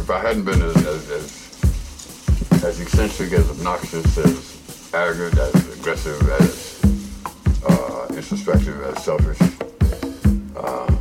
if I hadn't been as eccentric, as obnoxious, as arrogant, as aggressive, as introspective, as selfish,